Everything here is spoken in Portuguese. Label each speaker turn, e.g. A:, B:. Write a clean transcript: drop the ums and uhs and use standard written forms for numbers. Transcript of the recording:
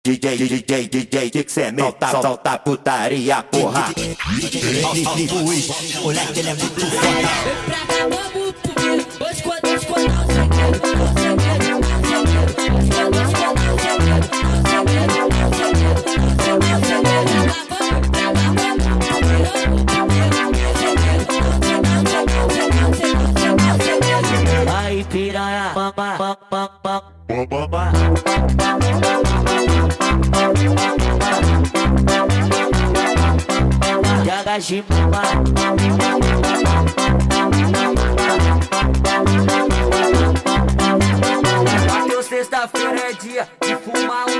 A: DJ que cê solta putaria, porra.
B: Moleque, ele é muito foda.
C: Vem pra cá, vamos comigo. Vou te contar o segredo.
B: Aí, piranha, joga chimpa. Bateu sexta-feira, é dia de fumar